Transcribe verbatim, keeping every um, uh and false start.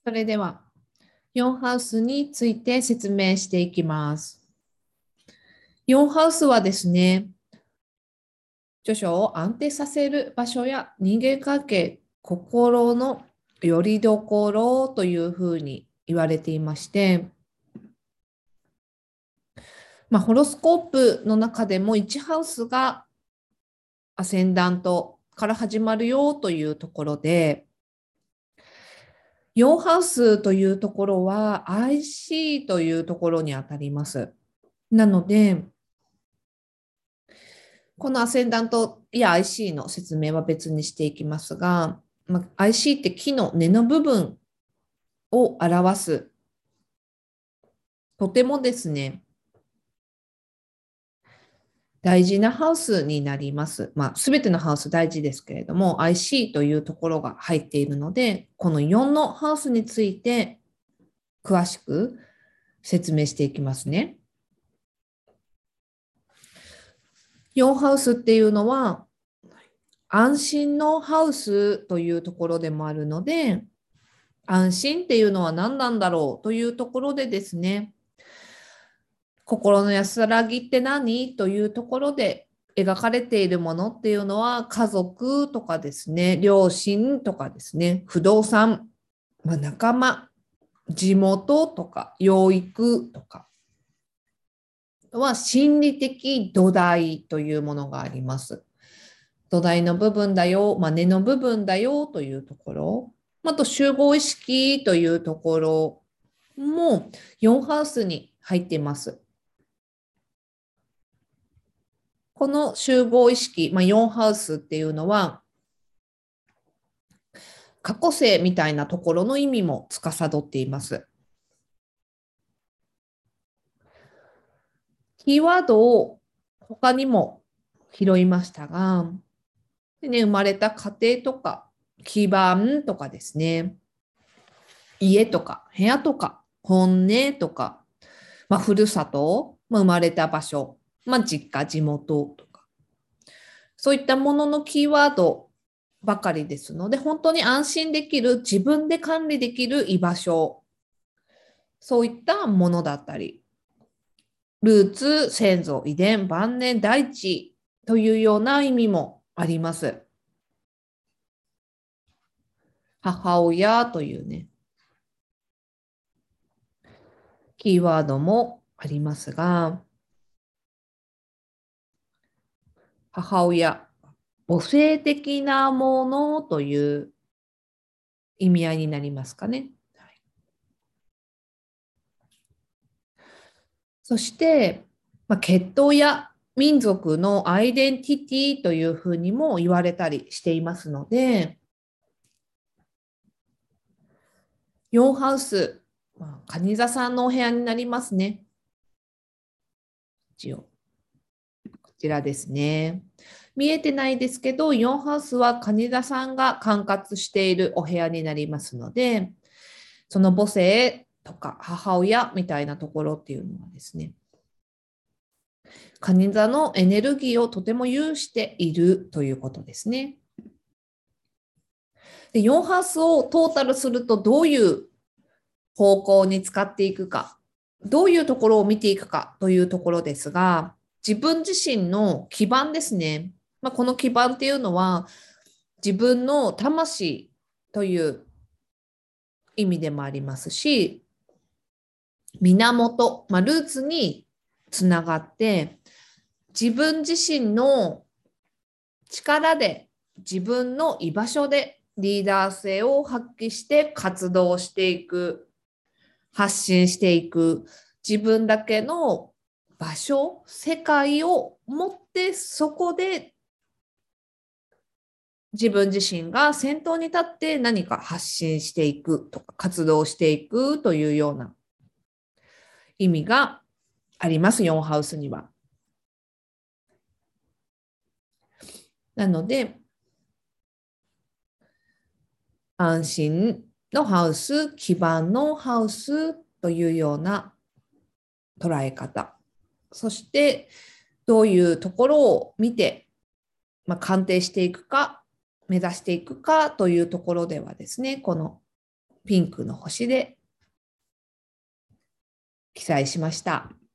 それでは、よんハウスについて説明していきます。よんハウスはですね、著書を安定させる場所や人間関係、心の拠り所というふうに言われていまして、まあ、ホロスコープの中でもいちハウスがアセンダントから始まるよというところで、よんハウスというところは アイシー というところにあたります。なので、このアセンダントや アイシー の説明は別にしていきますが、まあ、アイシー って木の根の部分を表す、とてもですね、大事なハウスになります。まあ、すべてのハウス大事ですけれども、アイシー というところが入っているので、このよんのハウスについて詳しく説明していきますね。よんハウスっていうのは、安心のハウスというところでもあるので、安心っていうのは何なんだろうというところでですね、心の安らぎって何というところで描かれているものっていうのは家族とかですね、両親とかですね、不動産、まあ、仲間、地元とか養育とかは心理的土台というものがあります。土台の部分だよ、まあ、根の部分だよというところ、あと集合意識というところもよんハウスに入っています。この集合意識、まあ、よんハウスっていうのは、過去性みたいなところの意味も司っています。キーワードを他にも拾いましたが、でね、生まれた家庭とか、基盤とかですね、家とか部屋とか、本音とか、まあ、ふるさと、まあ、生まれた場所、まあ、実家、地元とか、そういったもののキーワードばかりですので、本当に安心できる、自分で管理できる居場所、そういったものだったり、ルーツ、先祖、遺伝、晩年、大地というような意味もあります。母親というね、キーワードもありますが、母親、母性的なものという意味合いになりますかね。はい、そして、まあ、血統や民族のアイデンティティというふうにも言われたりしていますので、よんハウス、まあ、蟹座さんのお部屋になりますね。一応、こちらですね。見えてないですけど、よんハウスは蟹座さんが管轄しているお部屋になりますので、その母性とか母親みたいなところっていうのはですね、蟹座のエネルギーをとても有しているということですね。で、よんハウスをトータルするとどういう方向に使っていくか、どういうところを見ていくかというところですが、自分自身の基盤ですね。まあ、この基盤っていうのは自分の魂という意味でもありますし、源、まあ、ルーツにつながって自分自身の力で自分の居場所でリーダー性を発揮して活動していく、発信していく、自分だけの場所、世界を持ってそこで自分自身が先頭に立って何か発信していくとか活動していくというような意味があります、よんハウスには。なので、安心のハウス、基盤のハウスというような捉え方。そして、どういうところを見て、まあ、鑑定していくか、目指していくかというところではですね、このピンクの星で記載しました。